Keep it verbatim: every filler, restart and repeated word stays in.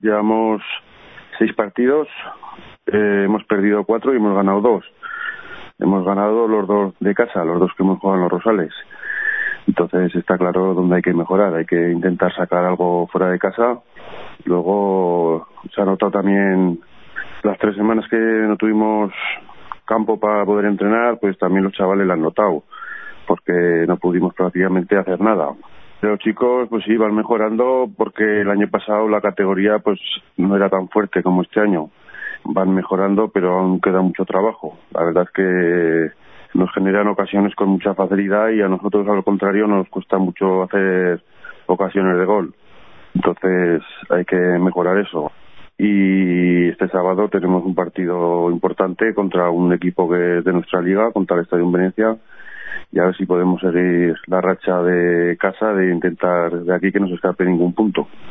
Llevamos seis partidos, eh, hemos perdido cuatro y hemos ganado dos. Hemos ganado los dos de casa, los dos que hemos jugado en los Rosales. Entonces está claro dónde hay que mejorar. Hay que intentar sacar algo fuera de casa. Luego se ha notado también las tres semanas que no tuvimos campo para poder entrenar, pues también los chavales lo han notado, porque no pudimos prácticamente hacer nada. Los chicos pues sí van mejorando, porque el año pasado la categoría pues no era tan fuerte como este año. Van mejorando, pero aún queda mucho trabajo. La verdad es que nos generan ocasiones con mucha facilidad y a nosotros, al contrario, nos cuesta mucho hacer ocasiones de gol. Entonces hay que mejorar eso. Y este sábado tenemos un partido importante contra un equipo que es de nuestra liga, contra el Estadio Venecia, y a ver si podemos seguir la racha de casa de intentar de aquí que no se escape ningún punto.